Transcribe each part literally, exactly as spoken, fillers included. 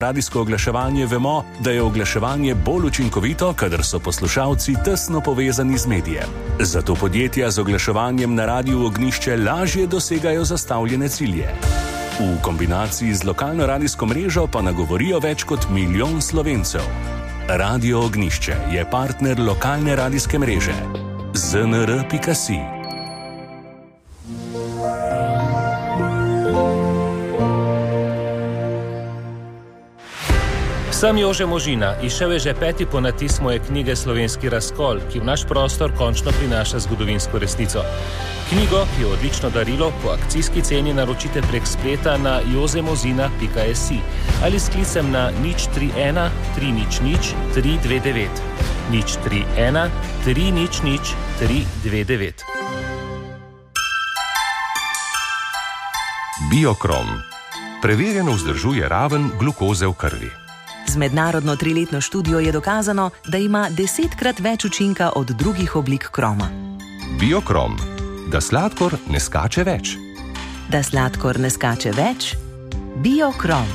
radijsko oglaševanje vemo, da je oglaševanje bolj učinkovito, kadar so poslušalci tesno povezani z medijem. Zato podjetja z oglaševanjem na Radiu Ognjišče lažje dosegajo zastavljene cilje. V kombinaciji z lokalno radijsko mrežo pa nagovorijo več kot milijon Slovencev. Radio Ognjišče je partner lokalne radijske mreže. zn r pika si Sem Jože Možina, izšel je že peti ponatis moje knjige Slovenski razkol, ki v naš prostor končno prinaša zgodovinsko resnico. Knjigo, ki je odlično darilo, po akcijski ceni naročite prek spleta na jozemozina pika si ali s klicem na nič tri ena tri nič nič tri dve devet. nič tri ena tri nič nič tri dve devet. Biokrom. Preverjeno vzdržuje raven glukoze v krvi. Z mednarodno triletno študijo je dokazano, da ima desetkrat več učinka od drugih oblik kroma. Biokrom. Da sladkor ne skače več. Da sladkor ne skače več. Biokrom.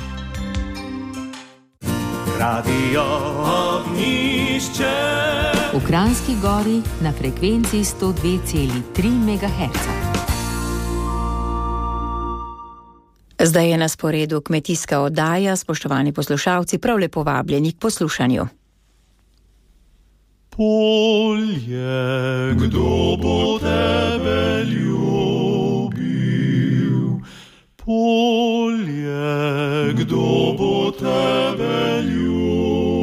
Radio Ognjišče. V Kranjski Gori na frekvenci sto dve celi tri megaherca. Zdaj je na sporedu kmetijska oddaja, spoštovani poslušalci, prav lepo vabljeni k poslušanju. Polje, kdo bo tebe ljubil? Polje, kdo bo tebe ljubil?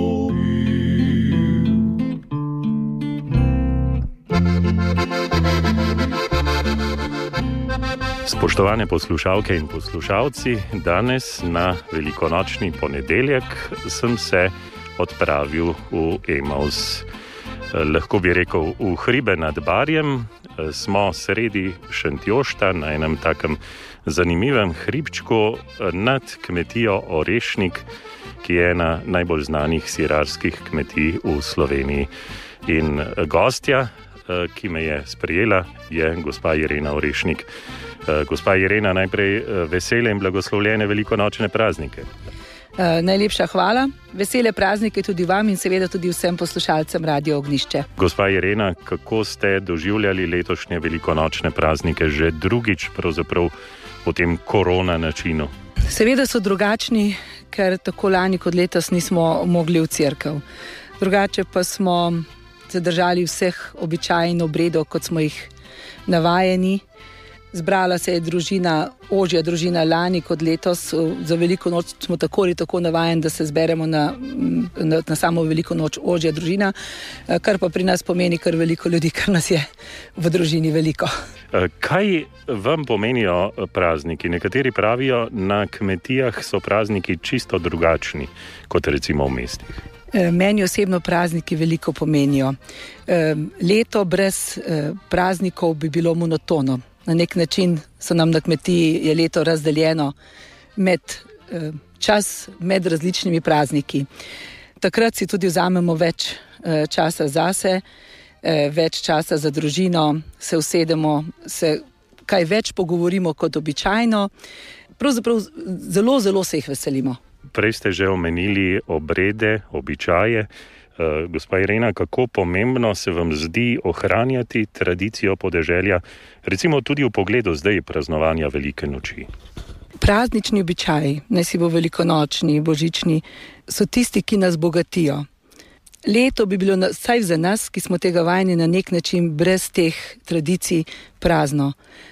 Spoštovane poslušalke in poslušalci, danes na velikonočni ponedeljek sem se odpravil v Emaus. Lahko bi rekel v hribe nad Barjem. Smo sredi Šentjošta na enem takem zanimivem hribčku nad kmetijo Orešnik, ki je ena najbolj znanih sirarskih kmetij v Sloveniji. In gostja, ki me je sprejela, je gospa Irena Orešnik. Gospa Irena, najprej vesele in blagoslovljene velikonočne praznike. Uh, najlepša hvala. Vesele praznike tudi vam in seveda tudi vsem poslušalcem Radio Ognjišče. Gospa Irena, kako ste doživljali letošnje velikonočne praznike že drugič pravzaprav v tem korona načinu? Seveda so drugačni, ker tako lani kot letos nismo mogli v cerkev. Drugače pa smo se držali vseh običajev in obredov, kot smo jih navajeni. Zbrala se je družina, ožja družina lani kot letos. Za veliko noč smo tako ali tako navajeni, da se zberemo na, na, na samo veliko noč ožja družina, kar pa pri nas pomeni kar veliko ljudi, kar nas je v družini veliko. Kaj vam pomenijo prazniki? Nekateri pravijo, na kmetijah so prazniki čisto drugačni, kot recimo v mestih. Meni osebno prazniki veliko pomenijo. Leto brez praznikov bi bilo monotono. Na nek način so nam na kmetiji je leto razdeljeno med čas med različnimi prazniki. Takrat si tudi vzamemo več časa zase, več časa za družino, se usedemo, se kaj več pogovorimo kot običajno. Pravzaprav zelo, zelo se jih veselimo. Prej ste že omenili obrede, običaje. Uh, gospa Irena, kako pomembno se vam zdi ohranjati tradicijo podeželja, recimo tudi v pogledu zdaj praznovanja velike noči? Praznični običaji, naj si bo velikonočni, božični, so tisti, ki nas bogatijo. Leto bi bilo, vsaj za nas, ki smo tega vajeni, na nek način brez teh tradicij prazno.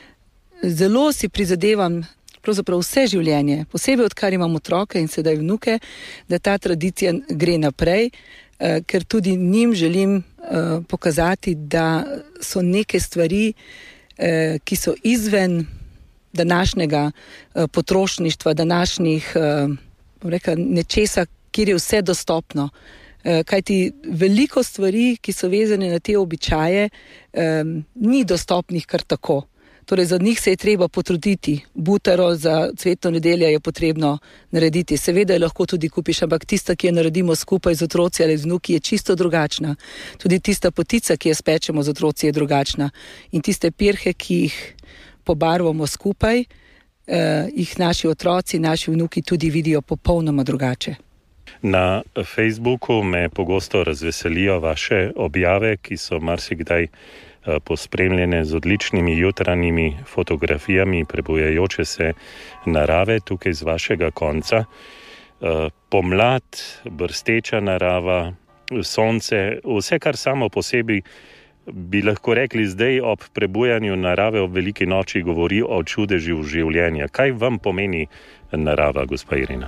Zelo si prizadevam, pravzaprav vse življenje, posebej odkar imam otroke in sedaj vnuke, da ta tradicija gre naprej, ker tudi njim želim uh, pokazati, da so neke stvari, uh, ki so izven današnjega uh, potrošništva, današnjih uh, reka, nečesa, kjer je vse dostopno. Uh, kajti veliko stvari, ki so vezane na te običaje, um, ni dostopnih kar tako. Torej, za njih se je treba potruditi. Butaro za cvetno nedeljo je potrebno narediti. Seveda je lahko tudi kupiš, ampak tista, ki jo naredimo skupaj z otroci ali z vnuki, je čisto drugačna. Tudi tista potica, ki jo spečemo z otroci, je drugačna. In tiste pirhe, ki jih pobarvamo skupaj, uh, jih naši otroci, naši vnuki tudi vidijo popolnoma drugače. Na Facebooku me pogosto razveselijo vaše objave, ki so marsikdaj pospremljene z odličnimi jutranjimi fotografijami prebujajoče se narave tukaj z vašega konca. Pomlad, brsteča narava, sonce, vse kar samo po sebi bi lahko rekli zdaj ob prebujanju narave ob veliki noči govori o čudežu življenja. Kaj vam pomeni narava, gospa Irena?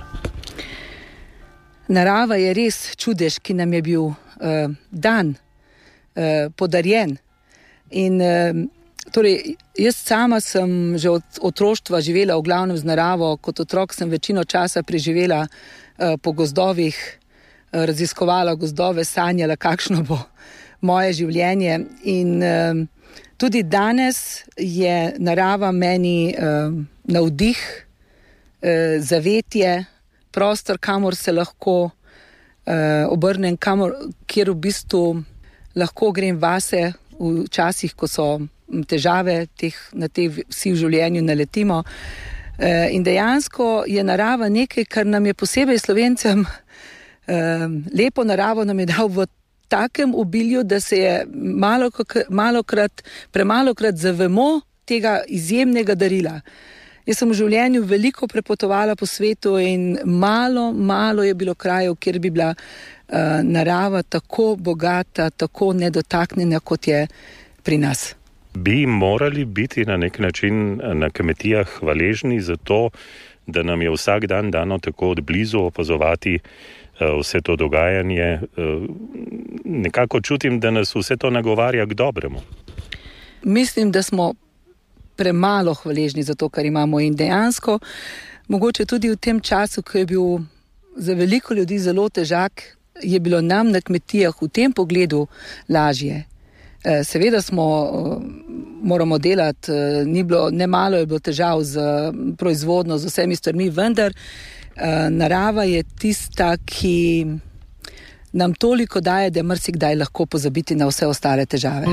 Narava je res čudež, ki nam je bil uh, dan, uh, podarjen. In uh, torej, jaz sama sem že od otroštva živela v glavnem z naravo, kot otrok sem večino časa preživela uh, po gozdovih, uh, raziskovala gozdove, sanjala, kakšno bo moje življenje. In uh, tudi danes je narava meni uh, navdih, uh, zavetje, prostor, kamor se lahko uh, obrnem, kamor, kjer v bistvu lahko grem vase v časih, ko so težave, teh, na te vsi v življenju naletimo. Uh, in dejansko je narava nekaj, kar nam je posebej Slovencem, uh, lepo naravo nam je dal v takem obilju, da se je malo, malokrat, premalokrat zavemo tega izjemnega darila. Jaz sem v življenju veliko prepotovala po svetu in malo, malo je bilo krajev, kjer bi bila uh, narava tako bogata, tako nedotaknjena, kot je pri nas. Bi morali biti na nek način na kmetijah hvaležni za to, da nam je vsak dan dano tako od blizu opazovati uh, vse to dogajanje. Uh, nekako čutim, da nas vse to nagovarja k dobremu. Mislim, da smo premalo hvaležni za to, kar imamo, in dejansko, mogoče tudi v tem času, ko je bil za veliko ljudi zelo težak, je bilo nam na kmetijah v tem pogledu lažje. Seveda smo, moramo delati, ni bilo, ne malo je bilo težav z proizvodno, z vsemi stvarmi, vendar narava je tista, ki nam toliko daje, da marsikdaj lahko pozabiti na vse ostale težave.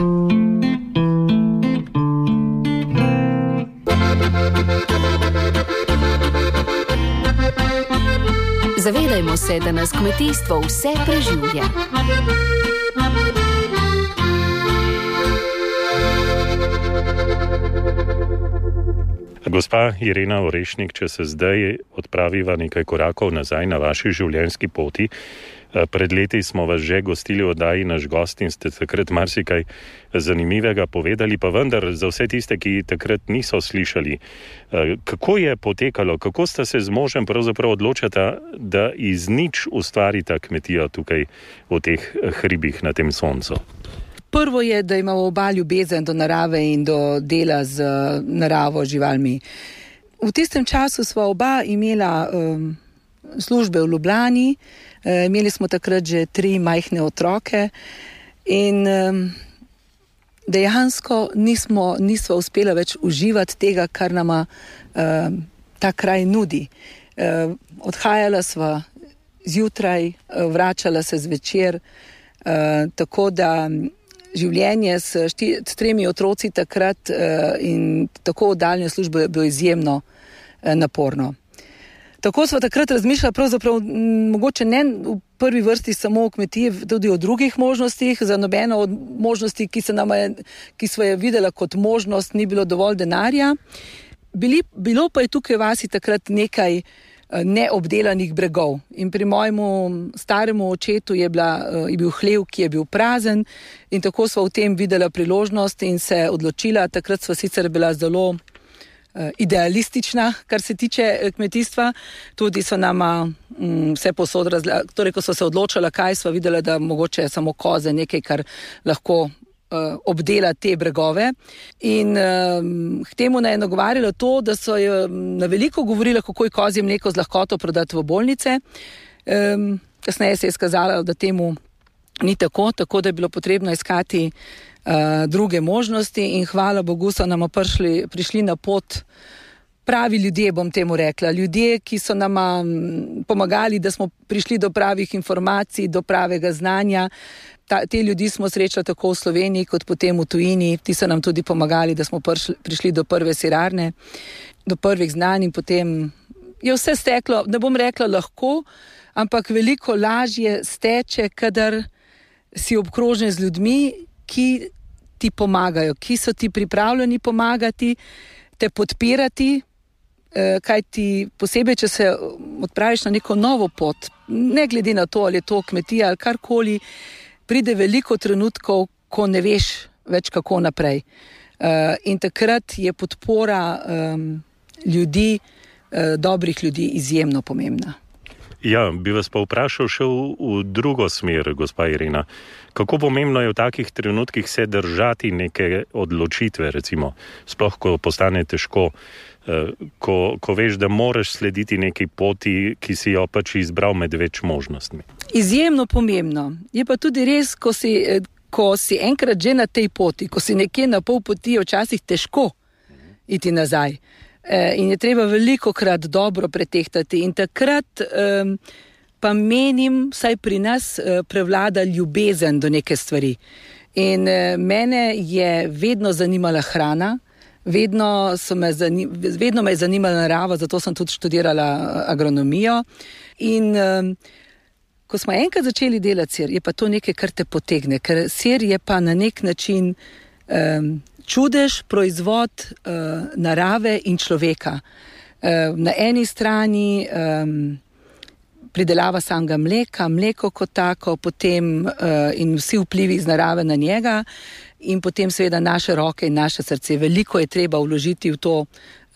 Zavedajmo se, da nas kmetijstvo vse preživlja. Gospa Irena Orešnik, če se zdaj odpraviva nekaj korakov nazaj na vaši življenjski poti, pred leti smo vas že gostili v oddaji Naš gost in ste takrat marsikaj zanimivega povedali, pa vendar za vse tiste, ki takrat niso slišali. Kako je potekalo, kako sta se z možem pravzaprav odločata, da iz nič ustvarita kmetijo tukaj v teh hribih na tem soncu? Prvo je, da imamo oba ljubezen do narave in do dela z naravo, živalmi. V tistem času sva oba imela um, službe v Ljubljani, uh, imeli smo takrat že tri majhne otroke in um, dejansko nismo, nismo uspela več uživati tega, kar nama uh, ta kraj nudi. Uh, odhajala sva zjutraj, uh, vračala se zvečer, uh, tako da življenje s, šti, s tremi otroci takrat uh, in tako oddaljeno službo je bilo izjemno uh, naporno. Tako smo takrat razmišljali pravzaprav m, mogoče ne v prvi vrsti samo o kmetiji, tudi o drugih možnostih. Za nobeno od možnosti, ki, se nama je, ki smo je videla kot možnost, ni bilo dovolj denarja. Bili, bilo pa je tukaj vasi takrat nekaj neobdelanih bregov. In pri mojemu staremu očetu je, bila, je bil hlev, ki je bil prazen, in tako sva v tem videla priložnost in se odločila. Takrat sva sicer bila zelo idealistična, kar se tiče kmetijstva. Tudi so nama m, vse posod razla... Torej, ko sva se odločila, kaj sva videla, da mogoče samo koze nekaj, kar lahko obdela te bregove. In um, k temu naj je nagovarjalo to, da so jo na veliko govorila, kako je kozje mleko z lahkoto prodati v bolnice. Um, kasneje se je skazalo, da temu ni tako, tako da je bilo potrebno iskati uh, druge možnosti in hvala Bogu so nam prišli, prišli na pot pravi ljudje, bom temu rekla. Ljudje, ki so nama pomagali, da smo prišli do pravih informacij, do pravega znanja. Ta, te ljudi smo srečali tako v Sloveniji, kot potem v tujini. Ti so nam tudi pomagali, da smo prišli, prišli do prve sirarne, do prvih znanj in potem je vse steklo, ne bom rekla lahko, ampak veliko lažje steče, kadar si obkrožen z ljudmi, ki ti pomagajo, ki so ti pripravljeni pomagati, te podpirati, kaj ti posebej, če se odpraviš na neko novo pot, ne glede na to, ali je to kmetija ali karkoli, pride veliko trenutkov, ko ne veš več kako naprej. In takrat je podpora ljudi, dobrih ljudi izjemno pomembna. Ja, bi vas pa vprašal še v, v drugo smer, gospa Irena. Kako pomembno je v takih trenutkih se držati neke odločitve, recimo, sploh ko postane težko, ko, ko veš, da moraš slediti neki poti, ki si jo pač izbral med več možnostmi? Izjemno pomembno. Je pa tudi res, ko si, ko si enkrat že na tej poti, ko si nekje na pol poti, včasih težko iti nazaj. In je treba velikokrat dobro pretehtati in takrat um, pa menim, saj pri nas uh, prevlada ljubezen do neke stvari. In uh, mene je vedno zanimala hrana, vedno, so me zanim, vedno me je zanimala narava, zato sem tudi študirala agronomijo. In um, ko smo enkrat začeli delati sir, je pa to nekaj, kar te potegne, ker sir je pa na nek način um, čudež, proizvod uh, narave in človeka. Uh, na eni strani um, pridelava samega mleka, mleko kot tako, potem uh, in vsi vplivi iz narave na njega in potem seveda naše roke in naše srce. Veliko je treba vložiti v to uh,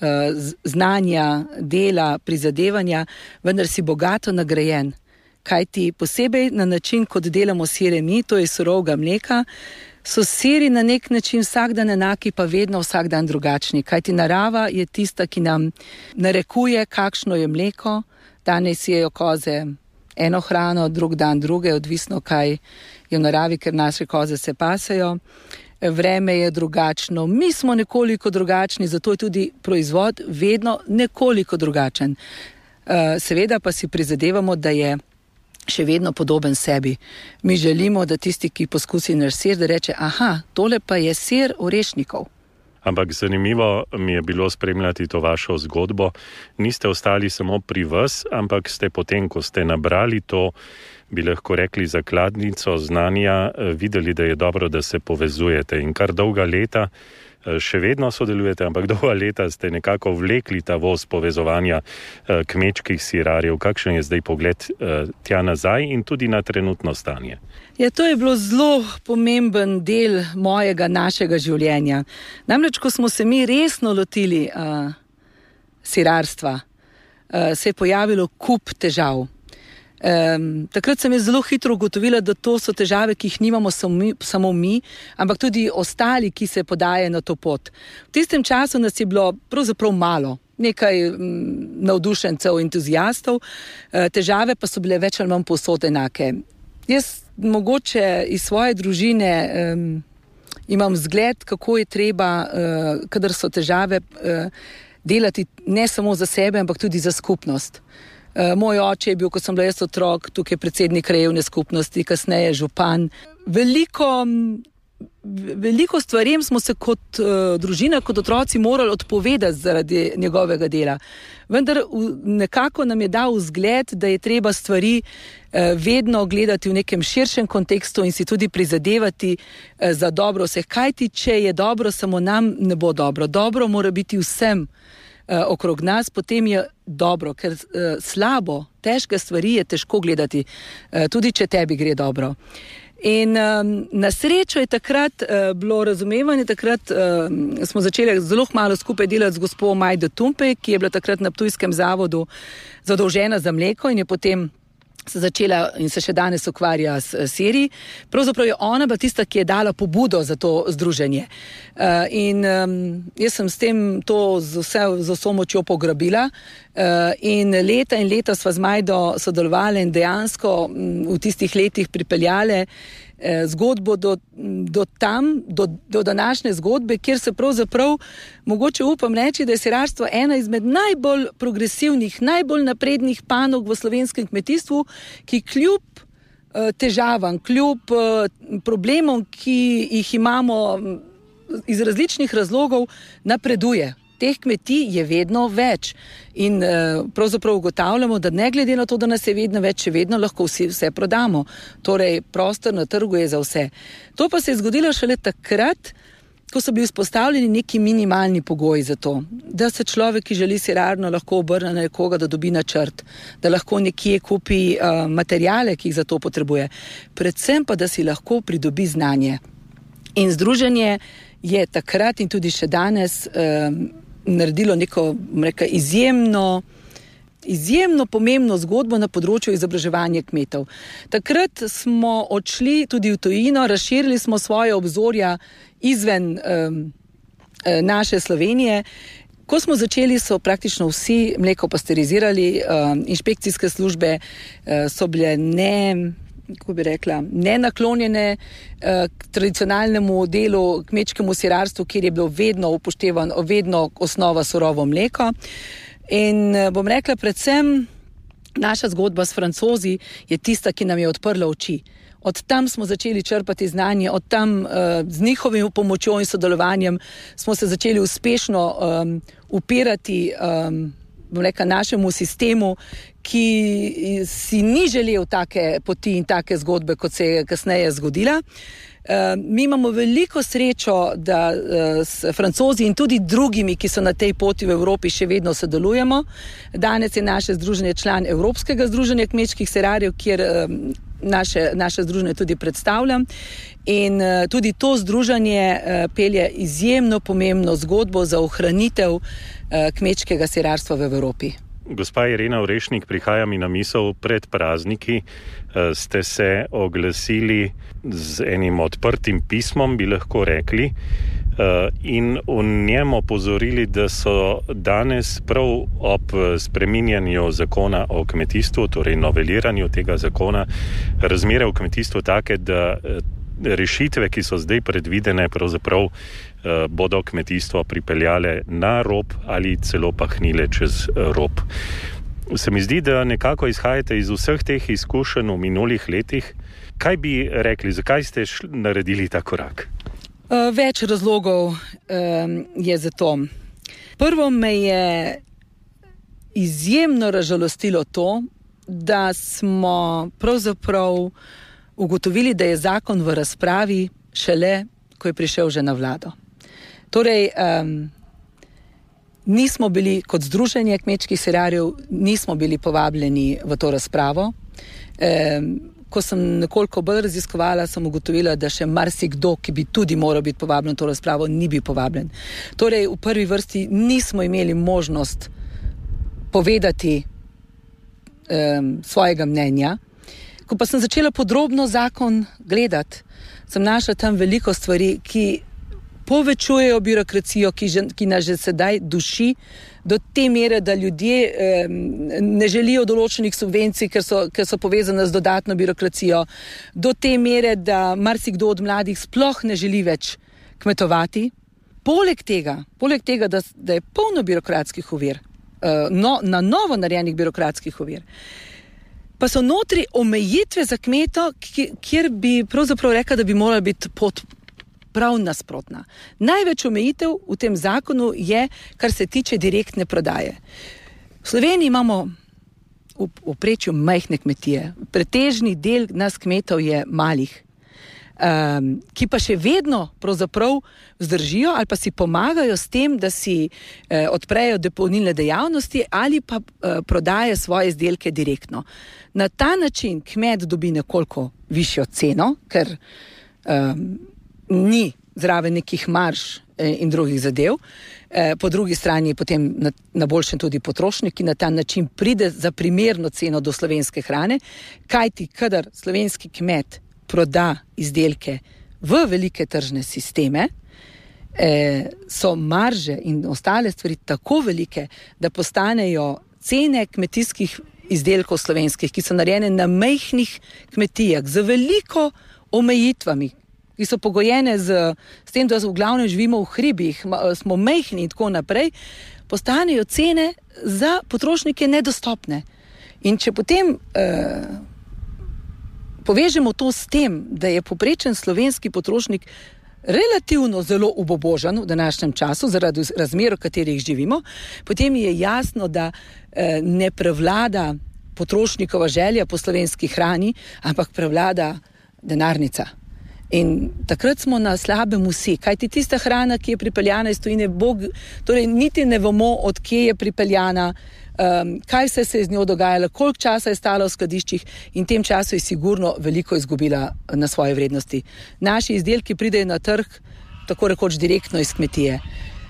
znanja, dela, prizadevanja, vendar si bogato nagrajen. Kajti posebej na način, kot delamo sire mi, to je surovega mleka, so siri na nek način vsak dan enaki, pa vedno vsak dan drugačni. Kajti narava je tista, ki nam narekuje, kakšno je mleko. Danes jejo koze eno hrano, drug dan druge, odvisno kaj je v naravi, ker naše koze se pasejo. Vreme je drugačno, mi smo nekoliko drugačni, zato je tudi proizvod vedno nekoliko drugačen. Seveda pa si prizadevamo, da je še vedno podoben sebi. Mi želimo, da tisti, ki poskusi naš sir, da reče, aha, tole pa je sir orešnikov. Ampak zanimivo mi je bilo spremljati to vašo zgodbo. Niste ostali samo pri vas, ampak ste potem, ko ste nabrali to, bi lahko rekli, zakladnico znanja, videli, da je dobro, da se povezujete. In kar dolga leta še vedno sodelujete, ampak dolga leta ste nekako vlekli ta voz povezovanja kmečkih sirarjev. Kakšen je zdaj pogled tja nazaj in tudi na trenutno stanje? Ja, to je bilo zelo pomemben del mojega, našega življenja. Namreč, ko smo se mi resno lotili uh, sirarstva, uh, se je pojavilo kup težav. Um, takrat sem je zelo hitro ugotovila, da to so težave, ki jih nimamo samo mi, samo mi, ampak tudi ostali, ki se podajajo na to pot. V tistem času nas je bilo pravzaprav malo, nekaj um, navdušencev, entuzijastov, uh, težave pa so bile več ali manj povsod enake. Jaz mogoče iz svoje družine um, imam zgled, kako je treba, uh, kadar so težave, uh, delati ne samo za sebe, ampak tudi za skupnost. Moj oče je bil, ko sem bila jaz otrok, tukaj predsednik krajevne skupnosti, kasneje župan. Veliko, veliko stvarem smo se kot uh, družina, kot otroci morali odpovedati zaradi njegovega dela. Vendar v, nekako nam je dal vzgled, da je treba stvari uh, vedno gledati v nekem širšem kontekstu in si tudi prizadevati uh, za dobro vseh. Kajti, če je dobro, samo nam ne bo dobro. Dobro mora biti vsem okrog nas, potem je dobro, ker uh, slabo, težke stvari je težko gledati, uh, tudi če tebi gre dobro. In um, na srečo je takrat uh, bilo razumevanje, takrat uh, smo začeli zelo malo skupaj delati z gospo Majdo Tumpej, ki je bila takrat na Ptujskem zavodu zadolžena za mleko in je potem se začela in se še danes ukvarja s siri. Pravzaprav je ona bila tista, ki je dala pobudo za to združenje. Uh, in um, jaz sem s tem to z, vse, z vso močjo pograbila in leta in leta sva z Majdo sodelovali in dejansko v tistih letih pripeljale zgodbo do, do tam, do, do današnje zgodbe, kjer se pravzaprav mogoče upam reči, da je sirarstvo ena izmed najbolj progresivnih, najbolj naprednih panog v slovenskem kmetijstvu, ki kljub težavam, kljub problemom, ki jih imamo iz različnih razlogov, napreduje. Teh kmetij je vedno več in eh, pravzaprav ugotavljamo, da ne glede na to, da nas je vedno več, še vedno lahko vsi vse prodamo. Torej, prostor na trgu je za vse. To pa se je zgodilo šele takrat, ko so bili vzpostavljeni neki minimalni pogoji za to, da se človek, ki želi sirarno, lahko obrne na nekoga, da dobi načrt, da lahko nekje kupi uh, materijale, ki jih za to potrebuje. Predvsem pa, da si lahko pridobi znanje. In združenje je takrat in tudi še danes um, naredilo neko reka, izjemno, izjemno pomembno zgodbo na področju izobraževanja kmetov. Takrat smo odšli tudi v tujino, razširili smo svoje obzorja izven um, naše Slovenije. Ko smo začeli, so praktično vsi mleko pasterizirali, um, inšpekcijske službe uh, so bile ne... kako bi rekla, nenaklonjene eh, tradicionalnemu delu kmečkemu sirarstvu, kjer je bilo vedno upoštevan, vedno osnova surovo mleko. In eh, bom rekla, predvsem naša zgodba s Francozi je tista, ki nam je odprla oči. Od tam smo začeli črpati znanje, od tam eh, z njihovim pomočjo in sodelovanjem smo se začeli uspešno um, upirati um, bom rekla, našemu sistemu, ki si ni želel take poti in take zgodbe, kot se je kasneje zgodila. Uh, mi imamo veliko srečo, da uh, s Francozi in tudi drugimi, ki so na tej poti v Evropi, še vedno sodelujemo. Danes je naše združenje član Evropskega združenja kmečkih sirarjev, kjer uh, naše, naše združenje tudi predstavljam. In uh, tudi to združenje uh, pelje izjemno pomembno zgodbo za ohranitev uh, kmečkega sirarstva v Evropi. Gospa Irena Orešnik, prihaja mi na misel, pred prazniki ste se oglasili z enim odprtim pismom, bi lahko rekli, in v njem opozorili, da so danes prav ob spreminjanju zakona o kmetijstvu, torej noveliranju tega zakona, razmere v kmetijstvu take, da rešitve, ki so zdaj predvidene, pravzaprav bodo kmetijstvo pripeljale na rob ali celo pahnile čez rob. Se mi zdi, da nekako izhajate iz vseh teh izkušenj v minulih letih. Kaj bi rekli, zakaj ste naredili ta korak? Več razlogov je za to. Prvo me je izjemno razžalostilo to, da smo pravzaprav ugotovili, da je zakon v razpravi šele, ko je prišel že na vlado. Torej, um, nismo bili kot združenje kmečkih sirarjev, nismo bili povabljeni v to razpravo. Um, ko sem nekoliko bolj raziskovala, sem ugotovila, da še marsikdo, ki bi tudi moral biti povabljen v to razpravo, ni bil povabljen. Torej, v prvi vrsti nismo imeli možnost povedati um, svojega mnenja. Ko pa sem začela podrobno zakon gledati, sem našla tam veliko stvari, ki povečujejo birokracijo, ki, že, ki nas že sedaj duši, do te mere, da ljudje eh, ne želijo določenih subvencij, ker so, ker so povezane z dodatno birokracijo, do te mere, da marsikdo od mladih sploh ne želi več kmetovati. Poleg tega, poleg tega da, da je polno birokratskih ovir, eh, no, na novo narejenih birokratskih ovir, pa so notri omejitve za kmeto, kjer bi pravzaprav rekla, da bi morala biti pot prav nasprotna. Največ omejitev v tem zakonu je, kar se tiče direktne prodaje. V Sloveniji imamo v povprečju majhne kmetije. Pretežni del nas kmetov je malih, um, ki pa še vedno pravzaprav vzdržijo ali pa si pomagajo s tem, da si eh, odprejo dopolnilne dejavnosti ali pa eh, prodajo svoje izdelke direktno. Na ta način kmet dobi nekoliko višjo ceno, ker um, ni zraven nekih marž eh, in drugih zadev. Eh, po drugi strani potem na, na boljšem tudi potrošnik, ki na ta način pride za primerno ceno do slovenske hrane, kajti kadar slovenski kmet proda izdelke v velike tržne sisteme, eh, so marže in ostale stvari tako velike, da postanejo cene kmetijskih izdelkov slovenskih, ki so narejene na majhnih kmetijah, z veliko omejitvami, ki so pogojene z, s tem, da v glavnem živimo v hribih, smo majhni in tako naprej, postanejo cene za potrošnike nedostopne. In če potem eh, povežemo to s tem, da je povprečen slovenski potrošnik relativno zelo ubobožen v današnjem času, zaradi razmer, v katerih živimo, potem je jasno, da eh, ne prevlada potrošnikova želja po slovenski hrani, ampak prevlada denarnica. In takrat smo na slabem vsi, kajti tista hrana, ki je pripeljana iz tujine, Bog, torej niti ne vemo, od kje je pripeljana, um, kaj vse se je z njo dogajalo, koliko časa je stala v skladiščih, in tem času je sigurno veliko izgubila na svoje vrednosti. Naši izdelki pridejo na trg tako rekoč direktno iz kmetije.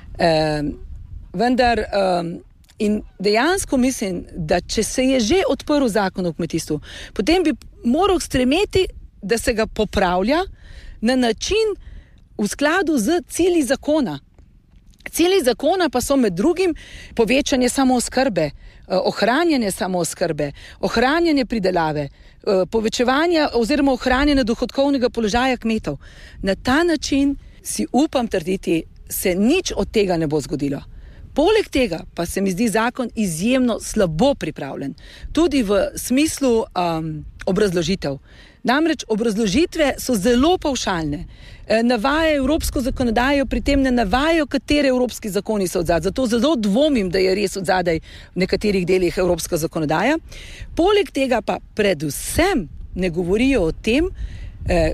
Um, vendar um, in dejansko mislim, da če se je že odprl zakon o kmetijstvu, potem bi moral stremeti, da se ga popravlja na način v skladu z cilji zakona. Cilji zakona pa so med drugim povečanje samooskrbe, ohranjanje samooskrbe, ohranjanje pridelave, povečevanje oziroma ohranjanje dohodkovnega položaja kmetov. Na ta način si upam trditi, se nič od tega ne bo zgodilo. Poleg tega pa se mi zdi zakon izjemno slabo pripravljen, tudi v smislu um, obrazložitev. Namreč obrazložitve so zelo pavšalne, e, navajajo evropsko zakonodajo, pri tem ne navajajo, katere evropski zakoni so odzadaj. Zato zelo dvomim, da je res odzadaj v nekaterih delih evropska zakonodaja. Poleg tega pa predvsem ne govorijo o tem, e,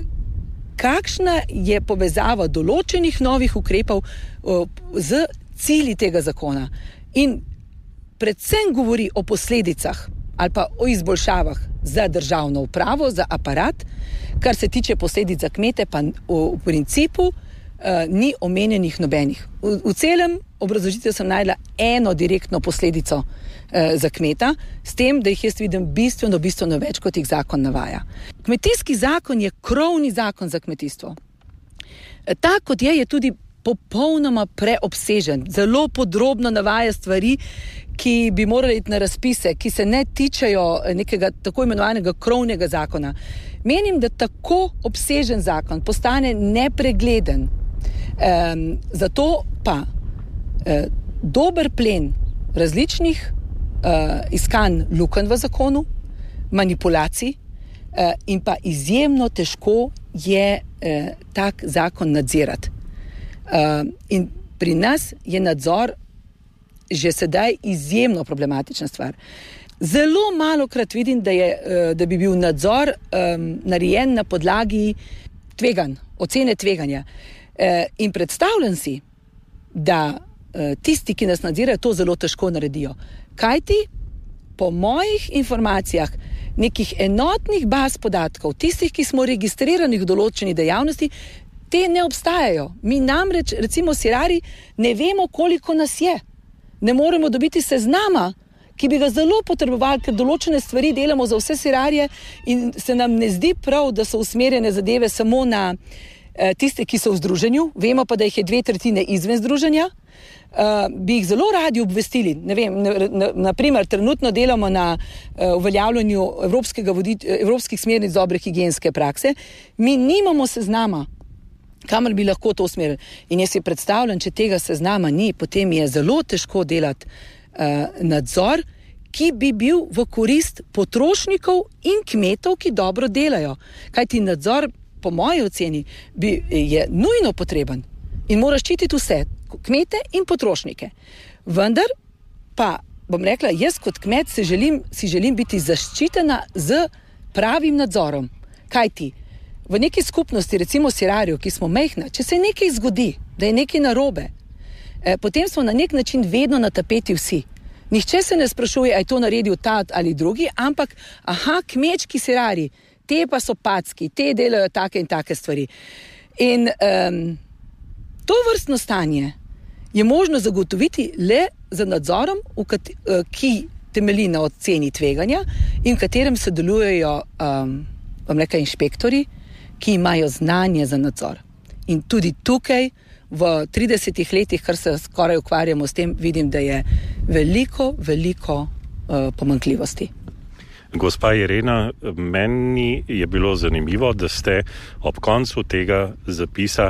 kakšna je povezava določenih novih ukrepov o, z cilji tega zakona. In predvsem govori o posledicah ali pa o izboljšavah za državno upravo, za aparat, kar se tiče posledic za kmete, pa v, v principu uh, ni omenjenih nobenih. V, v celem obrazložitvi sem najdla eno direktno posledico uh, za kmeta, s tem, da jih jaz vidim bistveno, bistveno več, kot jih zakon navaja. Kmetijski zakon je krovni zakon za kmetijstvo. Tak, kot je, je tudi popolnoma preobsežen, zelo podrobno navaja stvari, ki bi morali iti na razpise, ki se ne tičejo nekega tako imenovanega krovnega zakona. Menim, da tako obsežen zakon postane nepregleden. Um, zato pa uh, dober plen različnih uh, iskanj lukenj v zakonu, manipulacij uh, in pa izjemno težko je uh, tak zakon nadzirati. Uh, in pri nas je nadzor že sedaj izjemno problematična stvar. Zelo malokrat vidim, da, je, da bi bil nadzor um, narejen na podlagi tveganj, ocene tveganja. E, in predstavljam si, da e, tisti, ki nas nadzirajo, to zelo težko naredijo. Kajti, po mojih informacijah, nekih enotnih baz podatkov, tistih, ki smo registrirani v določeni dejavnosti, te ne obstajajo. Mi namreč, recimo sirari, ne vemo, koliko nas je. Ne moremo dobiti seznama, ki bi ga zelo potrebovali, ker določene stvari delamo za vse sirarje in se nam ne zdi prav, da so usmerjene zadeve samo na eh, tiste, ki so v združenju. Vemo pa, da jih je dve tretjine izven združenja. Uh, bi jih zelo radi obvestili. Ne vem, na, na, na primer, trenutno delamo na uh, uveljavljanju evropskih smernic dobre higienske prakse. Mi nimamo seznama, kamor bi lahko to usmerili. In jaz si predstavljam, če tega seznama ni, potem je zelo težko delati uh, nadzor, ki bi bil v korist potrošnikov in kmetov, ki dobro delajo. Kajti nadzor, po moji oceni, bi, je nujno potreben in mora ščititi vse, kmete in potrošnike. Vendar pa, bom rekla, jaz kot kmet si želim, si želim biti zaščitena z pravim nadzorom. Kajti v neki skupnosti, recimo sirarju, ki smo majhna, če se nekaj zgodi, da je nekaj narobe, eh, potem smo na nek način vedno na tapeti vsi. Nihče se ne sprašuje, a je to naredil ta ali drugi, ampak aha, kmečki sirari, te pa so packi, te delajo take in take stvari. In um, to vrstno stanje je možno zagotoviti le z nadzorom, ki temelji na oceni tveganja in v katerem sodelujejo um, bom rekla, inšpektori, ki imajo znanje za nadzor. In tudi tukaj v tridesetih letih, kar se skoraj ukvarjamo s tem, vidim, da je veliko, veliko uh, pomanjkljivosti. Gospa Irena, meni je bilo zanimivo, da ste ob koncu tega zapisa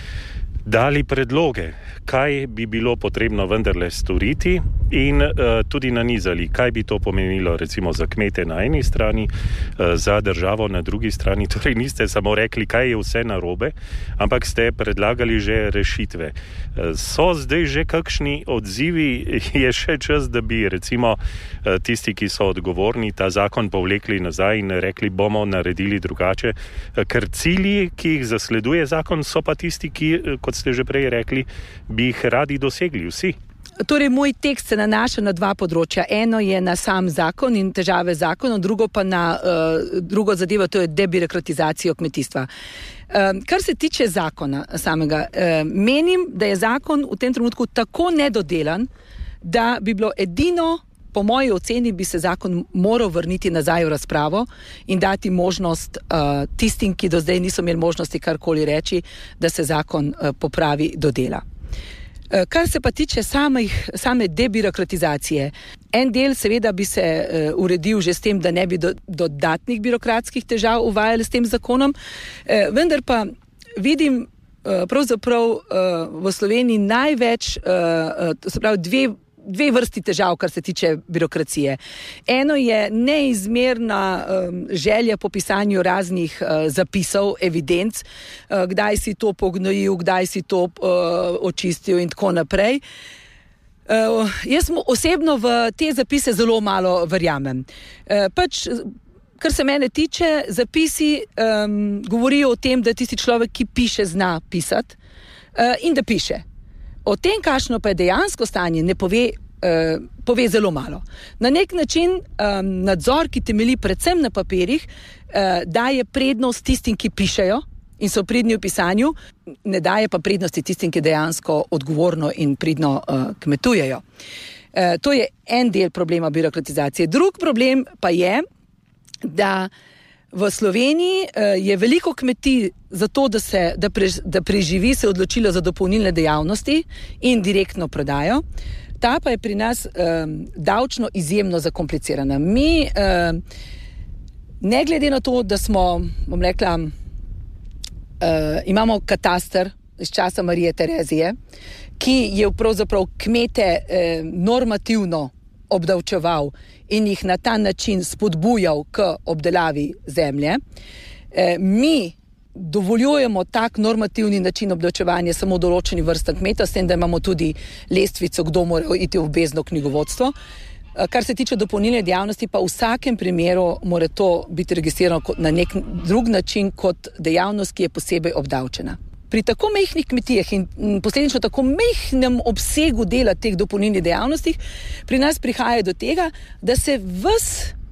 dali predloge, kaj bi bilo potrebno vendarle storiti in uh, tudi nanizali, kaj bi to pomenilo recimo za kmete na eni strani, uh, za državo na drugi strani. Torej niste samo rekli, kaj je vse narobe, ampak ste predlagali že rešitve. Uh, so zdaj že kakšni odzivi, je še čas, da bi recimo uh, tisti, ki so odgovorni, ta zakon povlekli nazaj in rekli, bomo naredili drugače, uh, ker cilji, ki jih zasleduje zakon, so pa tisti, ki, uh, kot ste že prej rekli, bi jih radi dosegli vsi. Torej, moj tekst se nanaša na dva področja. Eno je na sam zakon in težave zakona, drugo pa na uh, drugo zadevo, to je debirokratizacijo kmetijstva. Uh, kar se tiče zakona samega, uh, menim, da je zakon v tem trenutku tako nedodelan, da bi bilo edino, po moji oceni, bi se zakon moral vrniti nazaj v razpravo in dati možnost uh, tistim, ki do zdaj niso imeli možnosti karkoli reči, da se zakon uh, popravi do dela. Kar se pa tiče samih, same debirokratizacije, en del seveda bi se uh, uredil že s tem, da ne bi do, dodatnih birokratskih težav uvajali s tem zakonom, uh, vendar pa vidim uh, pravzaprav uh, v Sloveniji največ, uh, uh, se pravi dve dve vrsti težav, kar se tiče birokracije. Eno je neizmerna um, želja po pisanju raznih uh, zapisov, evidenc, uh, kdaj si to pognojil, kdaj si to uh, očistil in tako naprej. Uh, jaz osebno v te zapise zelo malo verjamem. Uh, pač, kar se mene tiče, zapisi um, govorijo o tem, da tisti človek, ki piše, zna pisati uh, in da piše. O tem, kakšno pa je dejansko stanje, ne pove, uh, pove zelo malo. Na nek način um, nadzor, ki temelji predvsem na papirjih, uh, daje prednost tistim, ki pišejo in so pridni v pisanju, ne daje pa prednosti tistim, ki dejansko odgovorno in pridno uh, kmetujejo. Uh, to je en del problema birokratizacije. Drug problem pa je, da v Sloveniji uh, je veliko kmetij za to, da, se, da, pre, da preživi, se odločilo za dopolnilne dejavnosti in direktno prodajo. Ta pa je pri nas um, davčno izjemno zakomplicirana. Mi, um, ne glede na to, da smo, bom rekla, uh, imamo kataster iz časa Marije Terezije, ki je pravzaprav kmete uh, normativno obdavčeval in jih na ta način spodbujal k obdelavi zemlje. E, mi dovoljujemo tak normativni način obdavčevanja samo določeni vrstam kmeta, s tem, da imamo tudi lestvico, kdo mora iti v obvezno knjigovodstvo. E, kar se tiče dopolnilne dejavnosti, pa v vsakem primeru mora to biti registrirano na nek drug način kot dejavnost, ki je posebej obdavčena. Pri tako mehkih kmetijah in posledično tako mehkem obsegu dela teh dopolnilnih dejavnostih, pri nas prihaja do tega, da se ves,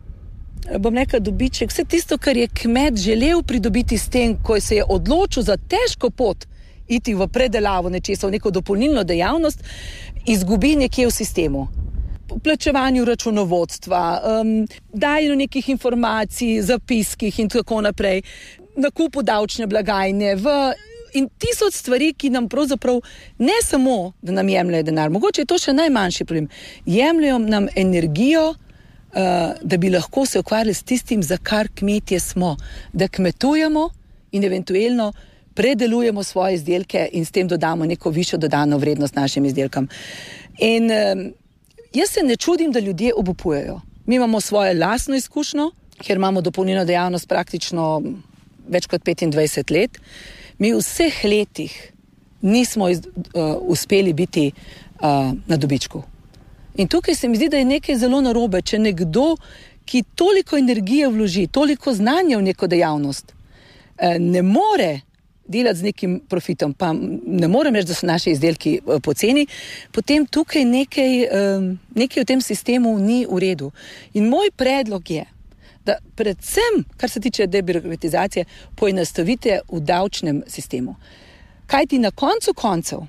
bom rekla, dobiček, vse tisto, kar je kmet želel pridobiti s tem, ko se je odločil za težko pot iti v predelavo nečesa, v neko dopolnilno dejavnost, izgubi nekje v sistemu. Plačevanju računovodstva, um, dajanju nekih informacij, zapiskih in tako naprej, nakupu davčne blagajne, v in tisoč stvari, ki nam pravzaprav ne samo, da nam jemljajo denar, mogoče je to še najmanjši problem, jemljajo nam energijo, uh, da bi lahko se ukvarjali s tistim, za kar kmetje smo, da kmetujemo in eventuelno predelujemo svoje izdelke in s tem dodamo neko višjo dodano vrednost našim izdelkam. In um, jaz se ne čudim, da ljudje obupujejo. Mi imamo svojo lastno izkušnjo, ker imamo dopolnilno dejavnost praktično več kot petindvajset let. Mi v vseh letih nismo iz, uh, uspeli biti uh, na dobičku. In tukaj se mi zdi, da je nekaj zelo narobe, če nekdo, ki toliko energije vloži, toliko znanja v neko dejavnost, uh, ne more delati z nekim profitom, pa ne morem reči, da so naši izdelki uh, poceni, potem tukaj nekaj, uh, nekaj v tem sistemu ni v redu. In moj predlog je, da predvsem, kar se tiče debirokratizacije, poenostavite v davčnem sistemu. Kajti na koncu koncev,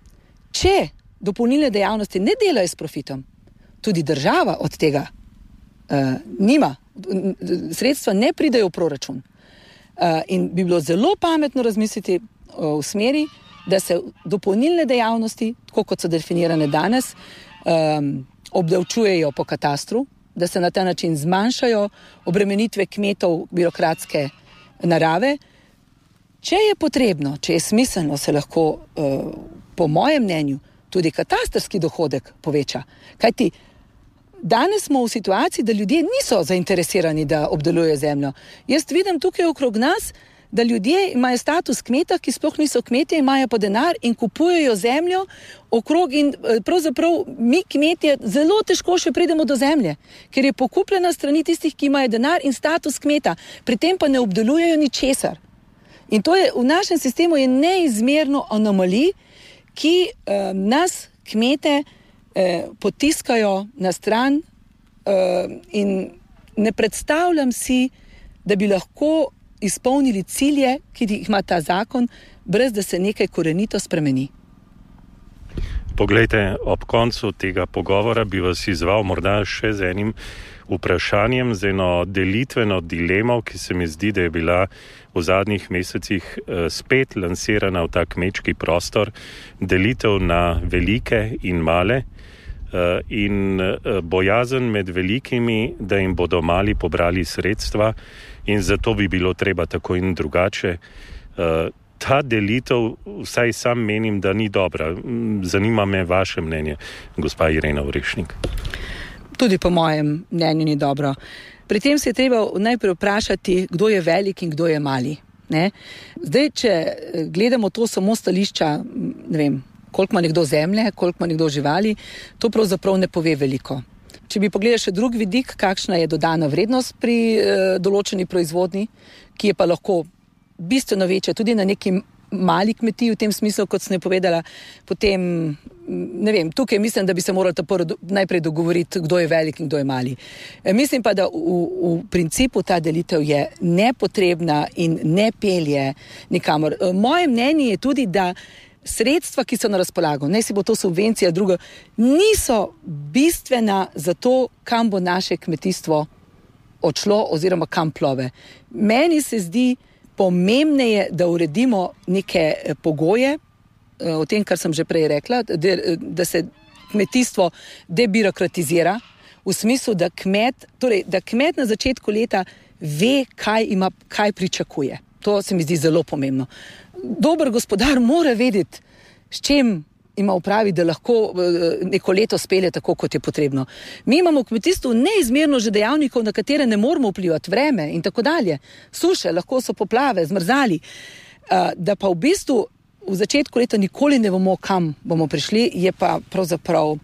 če dopolnilne dejavnosti ne delajo s profitom, tudi država od tega uh, nima, sredstva ne pridejo v proračun. Uh, in bi bilo zelo pametno razmisliti uh, v smeri, da se dopolnilne dejavnosti, tako kot so definirane danes, um, obdavčujejo po katastru, da se na ta način zmanjšajo obremenitve kmetov birokratske narave. Če je potrebno, če je smiselno, se lahko, po mojem mnenju, tudi katastrski dohodek poveča. Kajti danes smo v situaciji, da ljudje niso zainteresirani, da obdelujejo zemljo. Jaz vidim tukaj okrog nas, da ljudje imajo status kmeta, ki sploh niso kmetje, imajo pa denar in kupujejo zemljo okrog in pravzaprav mi kmetje zelo težko še pridemo do zemlje, ker je pokupljena strani tistih, ki imajo denar in status kmeta, pri tem pa ne obdelujejo ničesar. In to je v našem sistemu je neizmerno anomalij, ki eh, nas kmete eh, potiskajo na stran eh, in ne predstavljam si, da bi lahko izpolnili cilje, ki jih ima ta zakon, brez da se nekaj korenito spremeni. Poglejte, ob koncu tega pogovora bi vas izval morda še z enim vprašanjem, z eno delitveno dilemo, ki se mi zdi, da je bila v zadnjih mesecih spet lansirana v ta kmečki prostor, delitev na velike in male in bojazen med velikimi, da jim bodo mali pobrali sredstva in zato bi bilo treba tako in drugače. Ta delitev, vsaj sam menim, da ni dobra. Zanima me vaše mnenje, gospa Irena Orešnik. Tudi po mojem mnenju ni dobro. Pri tem se je treba najprej vprašati, kdo je velik in kdo je mali. Ne? Zdaj, če gledamo to samo stališča, ne vem, koliko ima nekdo zemlje, koliko ima nekdo živali, to pravzaprav ne pove veliko. Če bi pogledali še drug vidik, kakšna je dodana vrednost pri eh, določeni proizvodnji, ki je pa lahko bistveno večja tudi na neki mali kmetiji v tem smislu, kot sem je povedala, potem, ne vem, tukaj mislim, da bi se morali prvo najprej dogovoriti, kdo je velik in kdo je mali. E, mislim pa, da v, v principu ta delitev je nepotrebna in ne pelje nikamor. E, moje mnenje je tudi, da sredstva, ki so na razpolago, ne si bo to subvencija, druga, niso bistvena za to, kam bo naše kmetijstvo odšlo oziroma kam plove. Meni se zdi pomembneje, da uredimo neke pogoje, o tem, kar sem že prej rekla, da, da se kmetijstvo debirokratizira, v smislu, da kmet, torej, da kmet na začetku leta ve, kaj ima, kaj pričakuje. To se mi zdi zelo pomembno. Dober gospodar mora vedeti, s čem ima upravi, da lahko neko leto spelje tako, kot je potrebno. Mi imamo v kmetijstvu neizmerno že dejavnikov, na katere ne moramo vplivati, vreme in tako dalje. Suše, lahko so poplave, zmrzali. Da pa v bistvu v začetku leta nikoli ne bomo, kam bomo prišli, je pa pravzaprav,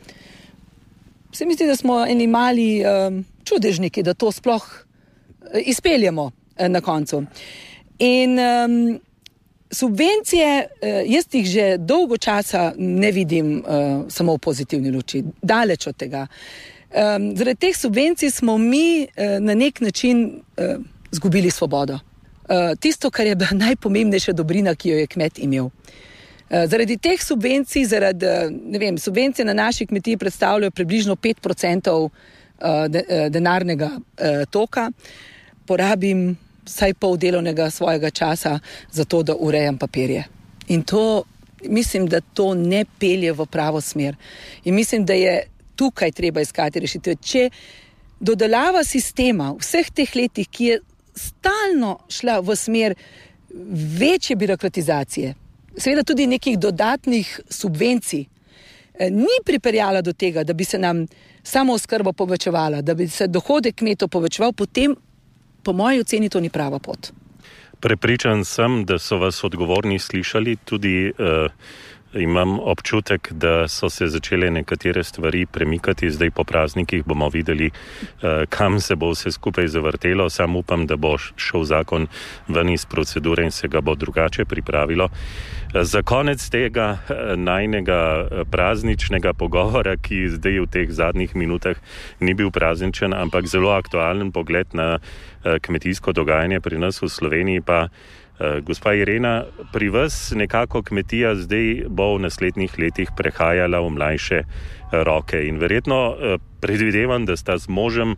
se mi zdi, da smo eni mali čudežniki, da to sploh izpeljemo na koncu. In um, subvencije, jaz jih že dolgo časa ne vidim uh, samo v pozitivni luči, daleč od tega. Um, zaradi teh subvencij smo mi uh, na nek način uh, zgubili svobodo. Uh, tisto, kar je bila najpomembnejša dobrina, ki jo je kmet imel. Uh, zaradi teh subvencij, zaradi, ne vem, subvencije na naši kmetiji predstavljajo približno pet procentov uh, de, uh, denarnega uh, toka, porabim vsaj pol delovnega svojega časa za to, da urejam papirje. In to, mislim, da to ne pelje v pravo smer. In mislim, da je tukaj treba iskati rešitev. Če dodelava sistema vseh teh letih, ki je stalno šla v smer večje birokratizacije, seveda tudi nekih dodatnih subvencij, ni pripeljala do tega, da bi se nam samooskrba povečevala, da bi se dohodek kmetov povečeval, potem po moji oceni to ni prava pot. Prepričan sem, da so vas odgovorni slišali, tudi uh, imam občutek, da so se začele nekatere stvari premikati, zdaj po praznikih bomo videli, uh, kam se bo vse skupaj zavrtelo, sam upam, da bo šel zakon ven iz procedure in se ga bo drugače pripravilo. Za konec tega najnega prazničnega pogovora, ki zdaj v teh zadnjih minutah ni bil prazničen, ampak zelo aktualen pogled na kmetijsko dogajanje pri nas v Sloveniji, pa gospa Irena, pri vas nekako kmetija zdaj bo v naslednjih letih prehajala v mlajše roke in verjetno predvidevam, da sta z možem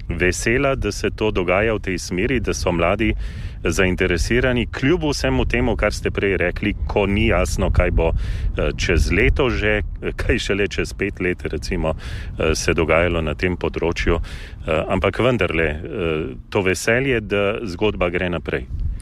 vesela, da se to dogaja v tej smeri, da so mladi zainteresirani, kljub vsemu temu, kar ste prej rekli, ko ni jasno, kaj bo čez leto že, kaj šele čez pet let recimo se dogajalo na tem področju, ampak vendarle to veselje, da zgodba gre naprej.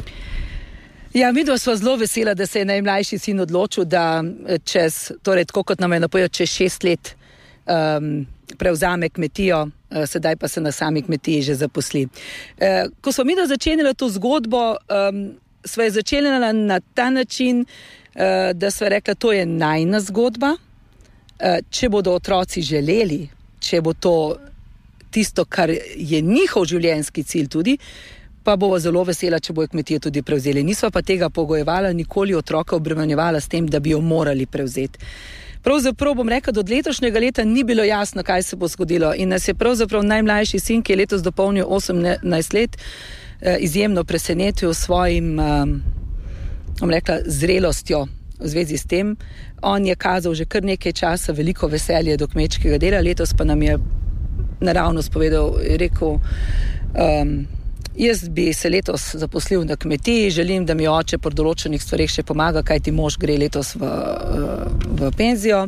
Ja, mi dva sva zelo vesela, da se je najmlajši sin odločil, da čez, torej tako kot nam je napovedal, čez šest let um, prevzame kmetijo, uh, sedaj pa se na sami kmetiji že zaposli. Uh, ko smo mi da začenjali to zgodbo, um, sva je začenjala na ta način, uh, da sva rekla, to je najina zgodba, uh, če bodo otroci želeli, če bo to tisto, kar je njihov življenjski cilj tudi, pa bova zelo vesela, če bojo kmetije tudi prevzeli. Nisva pa tega pogojevala, nikoli otroka obremenjevala s tem, da bi jo morali prevzeti. Pravzaprav bom rekla, da od letošnjega leta ni bilo jasno, kaj se bo zgodilo in nas je pravzaprav najmlajši sin, ki je letos dopolnil osemnajst let, izjemno presenetil svojim, bom rekla, zrelostjo v zvezi s tem. On je kazal že kar nekaj časa veliko veselje do kmečkega dela, letos pa nam je naravnost povedal, rekel, um, jaz bi se letos zaposlil na kmetiji, želim, da mi oče po določenih stvareh še pomaga, kaj ti mož gre letos v, v penzijo.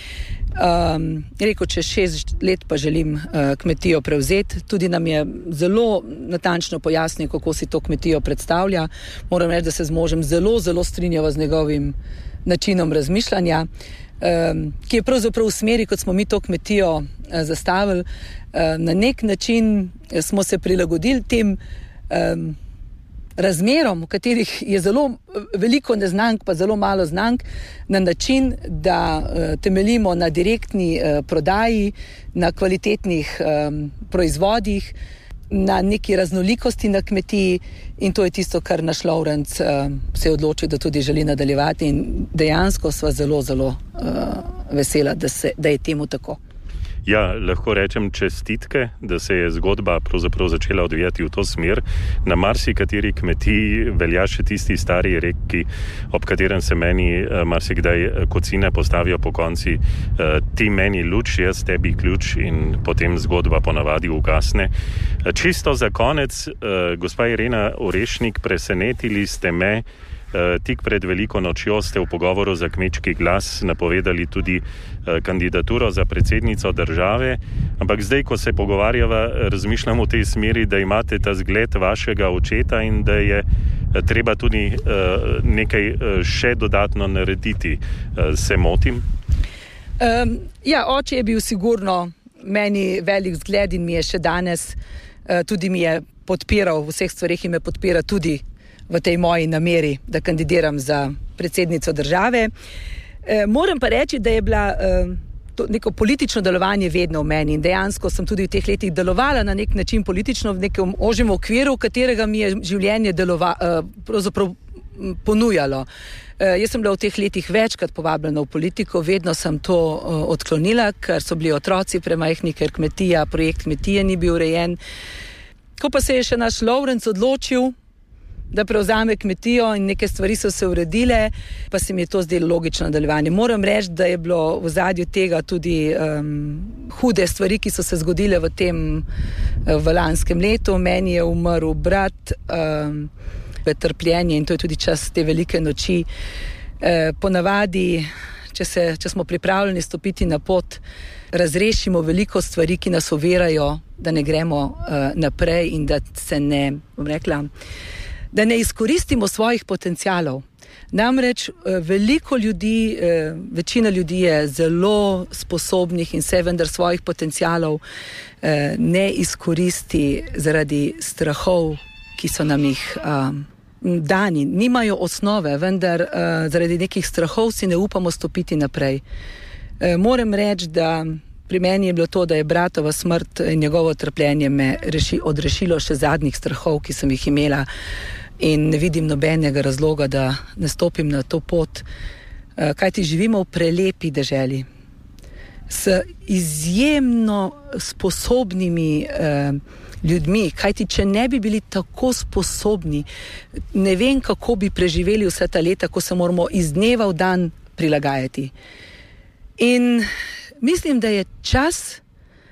Um, rekel, če šest let pa želim uh, kmetijo prevzeti, tudi nam je zelo natančno pojasnil, kako si to kmetijo predstavlja. Moram reči, da se z možem zelo, zelo strinjava z njegovim načinom razmišljanja, um, ki je pravzaprav v smeri, kot smo mi to kmetijo uh, zastavili. Uh, na nek način smo se prilagodili tem Um, razmerom, v katerih je zelo veliko neznank, pa zelo malo znank, na način, da uh, temeljimo na direktni uh, prodaji, na kvalitetnih um, proizvodih, na neki raznolikosti na kmetiji in to je tisto, kar naš Lovrenc uh, se je odločil, da tudi želi nadaljevati in dejansko sva zelo, zelo uh, vesela, da, se, da je temu tako. Ja, lahko rečem čestitke, da se je zgodba pravzaprav začela odvijati v to smer. Na marsikateri kmetiji velja še tisti stari rek, ki, ob katerem se meni marsikdaj kocine postavijo po konci, ti meni luč, jaz tebi ključ in potem zgodba ponavadi ugasne. Čisto za konec, gospa Irena Orešnik, presenetili ste me, tik pred veliko nočjo ste v pogovoru za Kmečki glas napovedali tudi kandidaturo za predsednico države, ampak zdaj, ko se pogovarjava, razmišljam v tej smeri, da imate ta zgled vašega očeta in da je treba tudi nekaj še dodatno narediti. Se motim? Um, ja, oče je bil sigurno meni velik zgled in mi je še danes, tudi mi je podpiral v vseh stvarih in me podpira tudi v tej moji nameri, da kandidiram za predsednico države. E, moram pa reči, da je bila e, to neko politično delovanje vedno v meni in dejansko sem tudi v teh letih delovala na nek način politično v nekem ožjem okviru, v katerega mi je življenje delova, e, pravzaprav ponujalo. E, jaz sem bila v teh letih večkrat povabljena v politiko, vedno sem to e, odklonila, ker so bili otroci premajhni, ker kmetija, projekt kmetije ni bil urejen. Ko pa se je še naš Lovrenc odločil, da prevzame kmetijo in neke stvari so se uredile, pa se mi je to zdelo logično nadaljevanje. Moram reči, da je bilo v zadju tega tudi um, hude stvari, ki so se zgodile v tem v lanskem letu. Meni je umrl brat, um, trpljenje in to je tudi čas te velike noči. E, ponavadi, če, se, če smo pripravljeni stopiti na pot, razrešimo veliko stvari, ki nas ovirajo, da ne gremo uh, naprej in da se ne, bom rekla, da ne izkoristimo svojih potencialov. Namreč veliko ljudi, večina ljudi je zelo sposobnih in se vendar svojih potencialov ne izkoristi zaradi strahov, ki so nam jih dani. Nimajo osnove, vendar zaradi nekih strahov si ne upamo stopiti naprej. Moram reči, da pri meni je bilo to, da je bratova smrt in njegovo trpljenje me reši, odrešilo še zadnjih strahov, ki sem jih imela. In ne vidim nobenega razloga, da ne stopim na to pot, kajti živimo v prelepi deželi s izjemno sposobnimi eh, ljudmi, kajti če ne bi bili tako sposobni, ne vem, kako bi preživeli vse ta leta, ko se moramo iz dneva v dan prilagajati. In mislim, da je čas,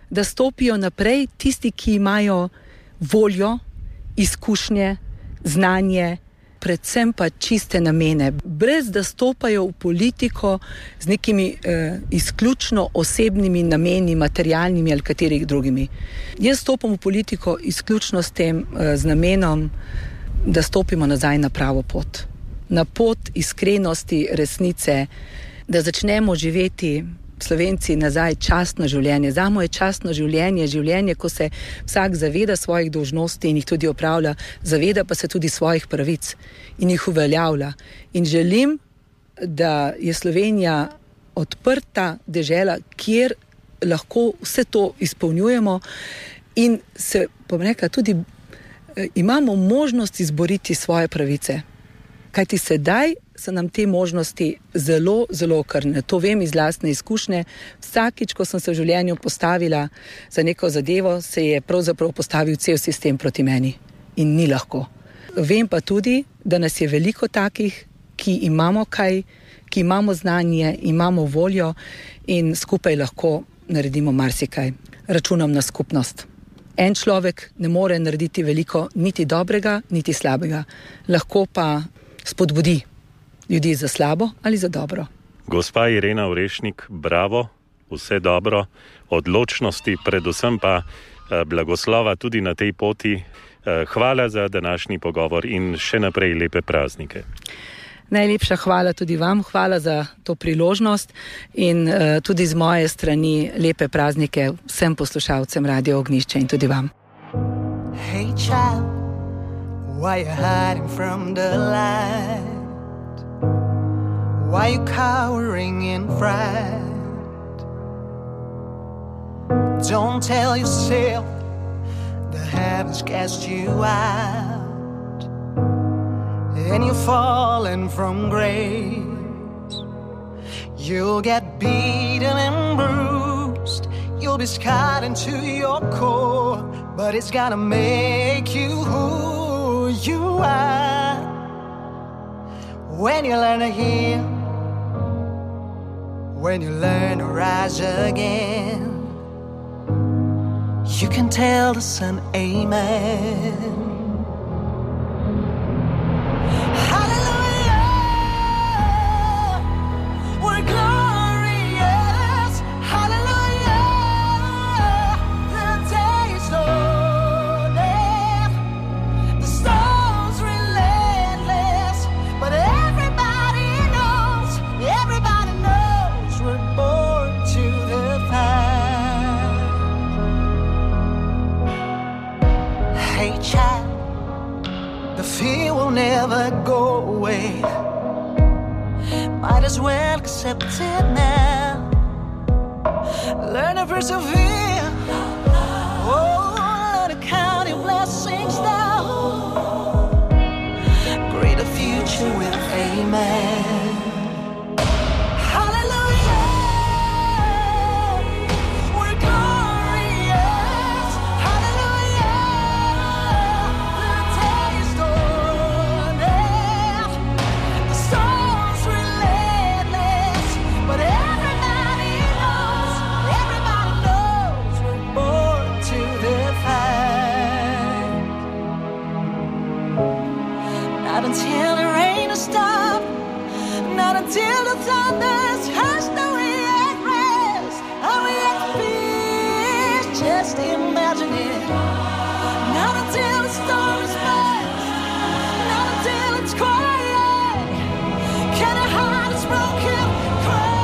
da stopijo naprej tisti, ki imajo voljo, izkušnje, znanje, predvsem pa čiste namene, brez da stopajo v politiko z nekimi eh, izključno osebnimi nameni, materialnimi ali katerih drugimi. Jaz stopam v politiko izključno s tem, eh, z namenom, da stopimo nazaj na pravo pot. Na pot iskrenosti, resnice, da začnemo živeti Slovenci nazaj častno življenje. Zamo je častno življenje, življenje, ko se vsak zaveda svojih dolžnosti in jih tudi opravlja, zaveda pa se tudi svojih pravic in jih uveljavlja. In želim, da je Slovenija odprta dežela, kjer lahko vse to izpolnjujemo in se, bom rekla, tudi imamo možnost izboriti svoje pravice. Kajti sedaj so nam te možnosti zelo, zelo okrnjene. To vem iz lastne izkušnje. Vsakič, ko sem se v življenju postavila za neko zadevo, se je pravzaprav postavil cel sistem proti meni. In ni lahko. Vem pa tudi, da nas je veliko takih, ki imamo kaj, ki imamo znanje, imamo voljo in skupaj lahko naredimo marsikaj. Računam na skupnost. En človek ne more narediti veliko niti dobrega, niti slabega. Lahko pa spodbudi ljudi za slabo ali za dobro. Gospa Irena Orešnik, bravo, vse dobro, odločnosti, predvsem pa blagoslova tudi na tej poti. Hvala za današnji pogovor in še naprej lepe praznike. Najlepša hvala tudi vam, hvala za to priložnost in uh, tudi z moje strani lepe praznike vsem poslušalcem Radio Ognjišče in tudi vam. Hey child, why you hiding from the light? Why you cowering in fright? Don't tell yourself the heavens cast you out and you're falling from grace. You'll get beaten and bruised, you'll be scarred into your core, but it's gonna make you who you are. When you learn to heal, when you learn to rise again, you can tell the sun amen. Never go away. Might as well accept it now. Learn to persevere. Oh, learn to count your blessings now. Greater future with amen. Until the rain will stop, not until the thunder's hushed, no we at rest, are we at peace? Just imagine it. Not until the storm is past, not until it's quiet, can a heart that's broken cry?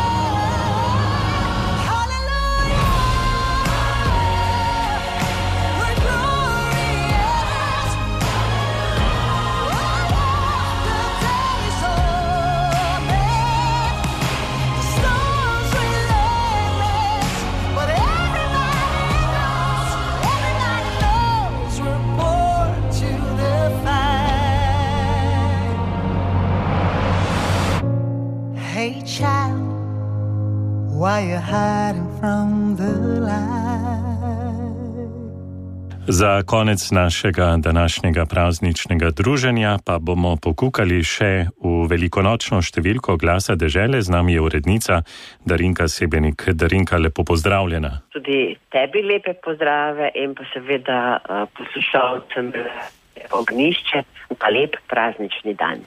Hallelujah, we're glorious. Hey child, why you hiding from the light? Za konec našega današnjega prazničnega druženja pa bomo pokukali še v velikonočno številko Glasa dežele. Z nami je urednica Darinka Sebenik. Darinka, lepo pozdravljena. Tudi tebi lepe pozdrave in pa seveda uh, poslušalcem Ognišče, pa lep praznični dan.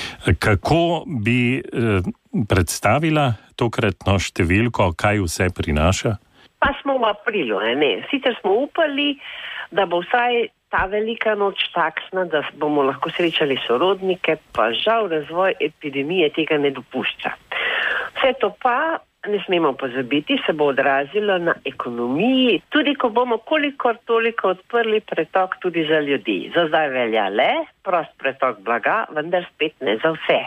Kako bi eh, predstavila tokratno številko, kaj vse prinaša? Pa smo v aprilu, ne? Sicer smo upali, da bo vsaj ta velika noč takšna, da bomo lahko srečali sorodnike, pa žal razvoj epidemije tega ne dopušča. Vse to pa, ne smemo pozabiti, se bo odrazilo na ekonomiji, tudi ko bomo kolikor toliko odprli pretok tudi za ljudi. Za zdaj velja le prost pretok blaga, vendar spet ne za vse.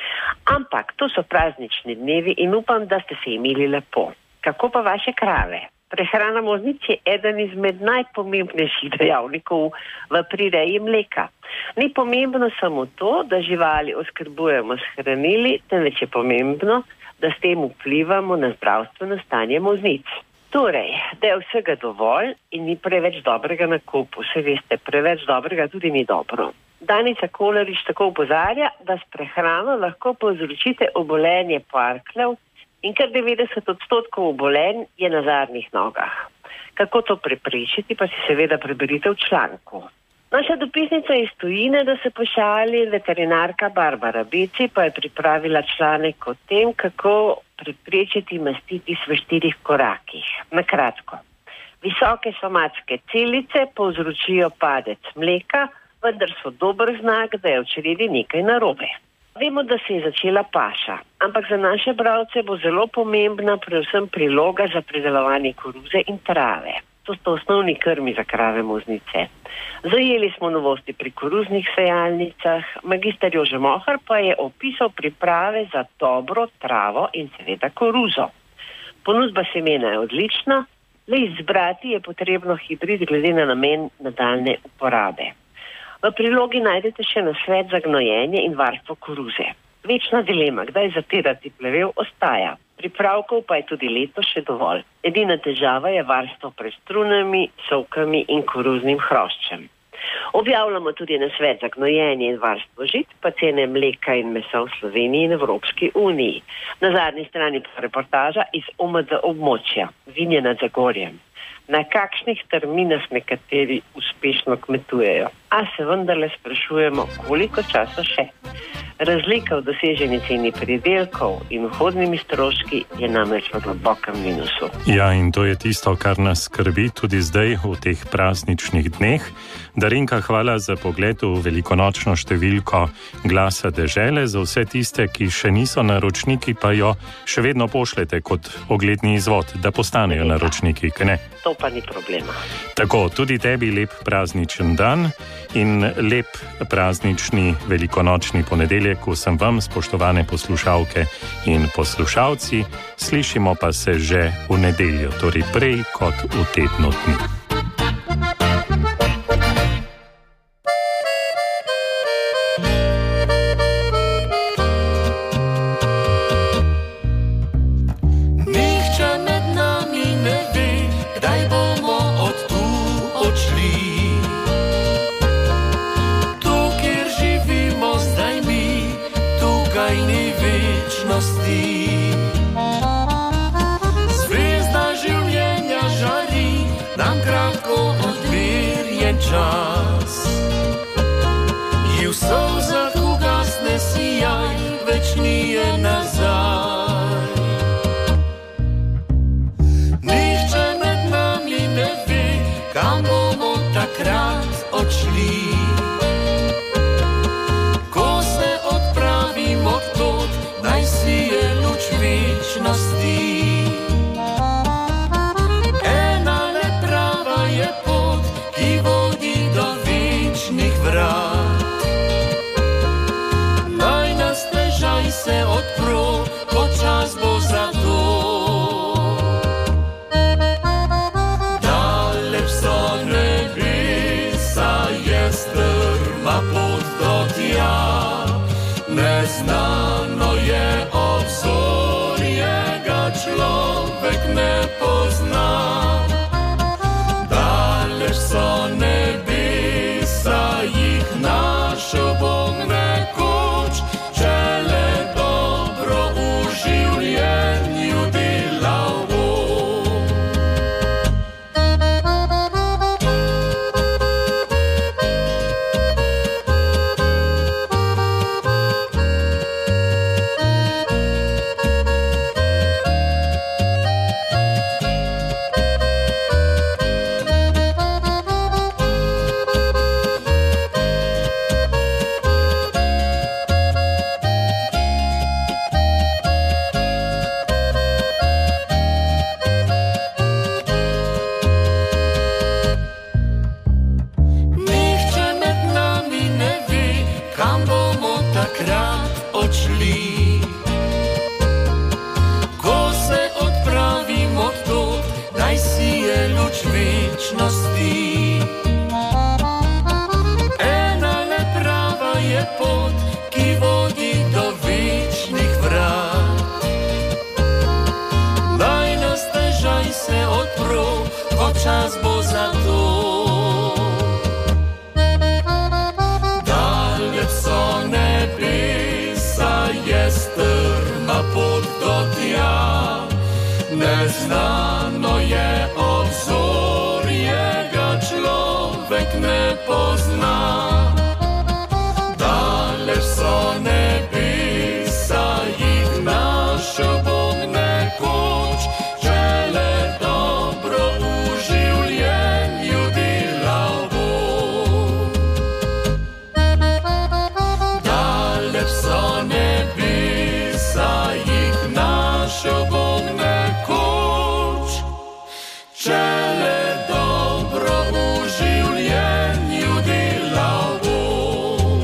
Ampak to so praznični dnevi in upam, da ste se imeli lepo. Kako pa vaše krave? Prehrana voznic je eden izmed najpomembnejših dejavnikov v prireji mleka. Ni pomembno samo to, da živali oskrbujemo s hranili, temveč je pomembno, da s tem vplivamo na zdravstveno stanje voznic. Torej, da je vsega dovolj in ni preveč dobrega na kupu. Se veste, preveč dobrega tudi ni dobro. Danica Kolarič tako opozarja, da s prehrano lahko povzročite obolenje parkljev, in kar devetdeset odstotkov obolenj je na zadnjih nogah. Kako to preprečiti, pa si seveda preberite v članku. Naša dopisnica iz tujine, da se pošali, veterinarka Barbara Beci, pa je pripravila članek o tem, kako preprečiti mastitis v štirih korakih. Na kratko. Visoke somatske celice povzročijo padec mleka, vendar so dober znak, da je v čredi nekaj narobe. Vemo, da se je začela paša, ampak za naše bralce bo zelo pomembna predvsem priloga za pridelovanje koruze in trave. To so osnovni krmi za krave voznice. Zajeli smo novosti pri koruznih sejalnicah, magister Jože Mohar pa je opisal priprave za dobro travo in seveda koruzo. Ponudba semena je odlična, le izbrati je potrebno hibrid glede na namen nadaljne uporabe. V prilogi najdete še nasvet za gnojenje in varstvo koruze. Večna dilema, kdaj zatirati plevel, ostaja. Pripravkov pa je tudi letos še dovolj. Edina težava je varstvo pred strunami, sovkami in koruznim hroščem. Objavljamo tudi nasvet za gnojenje in varstvo žit, pa cene mleka in mesa v Sloveniji in Evropski uniji. Na zadnji strani pa reportaža iz O M D območja, Vinje nad Zagorjem. Na kakšnih terminah nekateri uspešno kmetujejo. A se vendarle sprašujemo, koliko časa še. Razlika v doseženi ceni pridelkov in vhodnimi stroški je namreč v globokem minusu. Ja, in to je tisto, kar nas skrbi tudi zdaj v teh prazničnih dneh. Darinka, hvala za pogled v velikonočno številko Glasa dežele. Za vse tiste, ki še niso naročniki, pa jo še vedno pošljete kot ogledni izvod, da postanejo naročniki, kaj ne? To pa ni problema. Tako, tudi tebi lep prazničen dan in lep praznični velikonočni ponedeljek vsem vam, spoštovane poslušalke in poslušalci. Slišimo pa se že v nedeljo, torej prej kot v tednu dni. Zvezda življenja žari, nam kratko odmerjen čas. I v solzah ugasne sijaj, več nije nazaj. Nihče med nami ne ve, kam bomo takrat odšli. Ko se odpravimo tod, naj sije luč večnosti. Ena le prava je pot, ki vodi do večnih vrat. Naj nas težaj se odpro, kam bomo takrat odšli. Ko se odpravimo tod, naj si je luč večnosti. Ena le prava je pot, ki vodi do večnih vrat. Naj nas težaj se odpro, ko čas bo za to. Strma pot do tja, neznano je obzorje, ga človek ne pozna. Daleč so nebesa, jih našel bom nekoč, če le dobro v življenju delal bom. Daleč so nebesa, jih našel bom nekoč, če le dobro v življenju delal bom.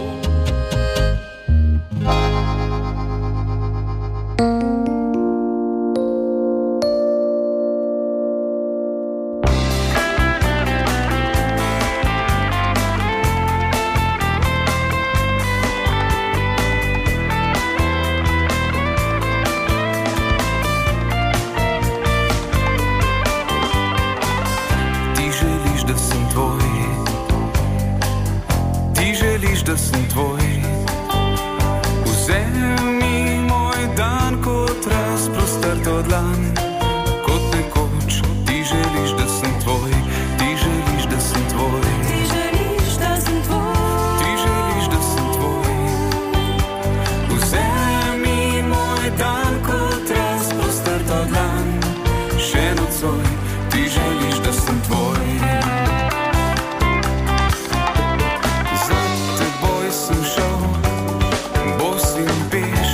Da sem tvoj, vzemi moj dan kot razprostrto dlan, kot nekoč. Ti želiš, da sem tvoj, ti želiš, da sem tvoj, ti želiš, da sem tvoj, ti želiš, da sem tvoj. Vzemi moj dan kot razprostrto dlan, še nocoj. Ti želiš, da sem tvoj. Sem šel, bos in peš,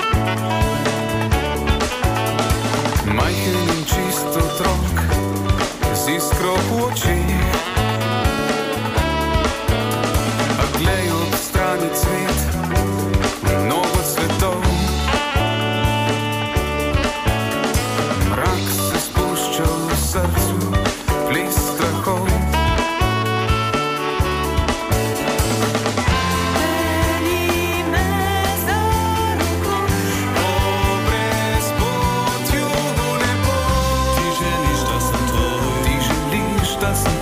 majhen in čist otrok, z iskro v očeh. A glej, ob strani cvet, mnogo cvetov. Mrak se spušča v srcu, ples strahov. Da sem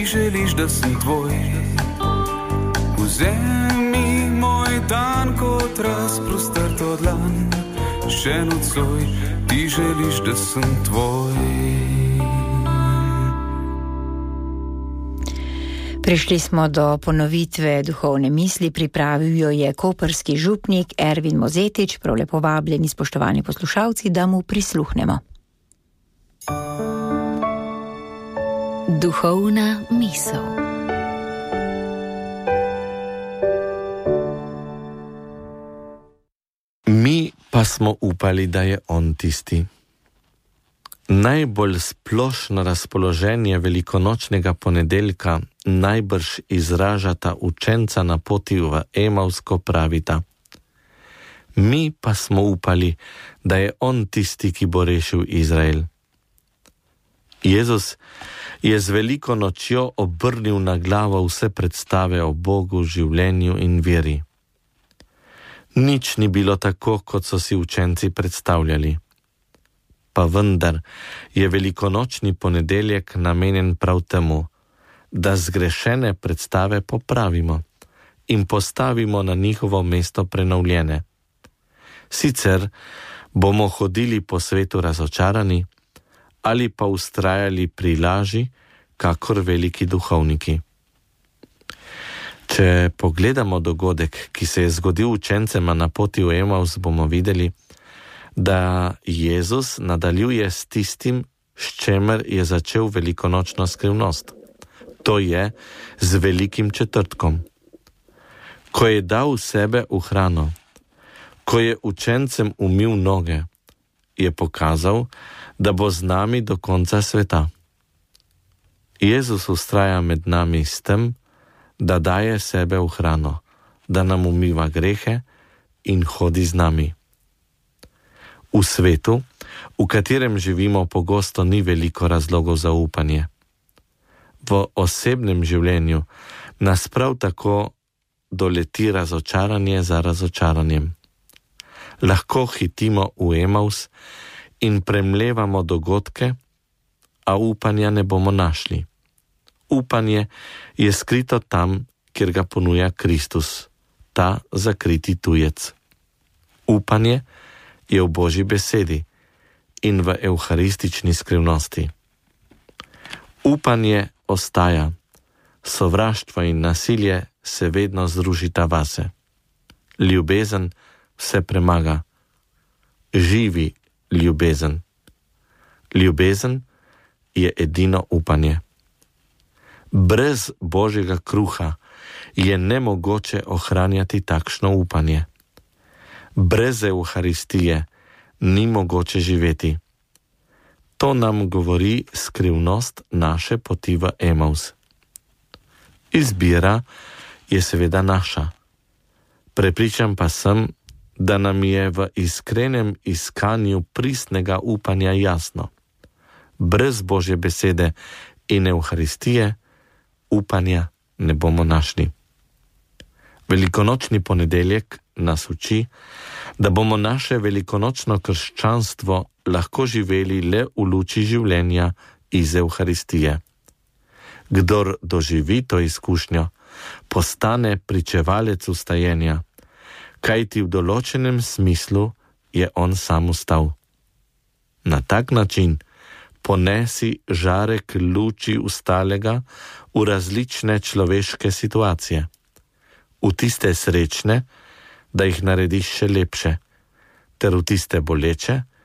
želiš, da sem tvoj. Vzemi moj dan kot razprostrto dlan, še nocoj ti želiš, da sem tvoj. Prišli smo do ponovitve duhovne misli, pripravil jo je koprski župnik Ervin Mozetič, prav lepo vabljeni spoštovani poslušalci, da mu prisluhnemo. Duhovna misel. Mi pa smo upali, da je on tisti. Najbolj splošno razpoloženje velikonočnega ponedeljka najbrž izražata učenca na poti v Emavs, ko pravita: Mi pa smo upali, da je on tisti, ki bo rešil Izrael. Jezus je z veliko nočjo obrnil na glavo vse predstave o Bogu, življenju in veri. Nič ni bilo tako, kot so si učenci predstavljali. Pa vendar je velikonočni ponedeljek namenjen prav temu, da zgrešene predstave popravimo in postavimo na njihovo mesto prenovljene. Sicer bomo hodili po svetu razočarani ali pa ustrajali pri laži, kakor veliki duhovniki. Če pogledamo dogodek, ki se je zgodil učencema na poti v Emavs, bomo videli, da Jezus nadaljuje s tistim, s čemer je začel velikonočno skrivnost. To je z velikim četrtkom. Ko je dal sebe v hrano, ko je učencem umil noge, je pokazal, da bo z nami do konca sveta. Jezus ustraja med nami s tem, da daje sebe v hrano, da nam umiva grehe in hodi z nami. V svetu, v katerem živimo, pogosto ni veliko razlogov za upanje. V osebnem življenju nas prav tako doleti razočaranje za razočaranjem. Lahko hitimo v Emavs in premlevamo dogodke, a upanja ne bomo našli. Upanje je skrito tam, kjer ga ponuja Kristus, ta zakriti tujec. Upanje je v Božji besedi in v evharistični skrivnosti. Upanje ostaja, sovraštvo in nasilje se vedno združita vase. Ljubezen vse premaga. Živi ljubezen. Ljubezen je edino upanje. Brez Božjega kruha je nemogoče ohranjati takšno upanje. Brez Evharistije ni mogoče živeti. To nam govori skrivnost naše poti v Emavs. Izbira je seveda naša. Prepričan pa sem, da nam je v iskrenem iskanju pristnega upanja jasno. Brez Božje besede in Evharistije upanja ne bomo našli. Velikonočni ponedeljek nas uči, da bomo naše velikonočno krščanstvo lahko živeli le v luči življenja iz Evharistije. Kdor doživi to izkušnjo, postane pričevalec ustajenja, kajti v določenem smislu je on sam ustal. Na tak način ponesi žarek luči ustalega v različne človeške situacije, v tiste srečne, da jih narediš še lepše, ter v tiste boleče,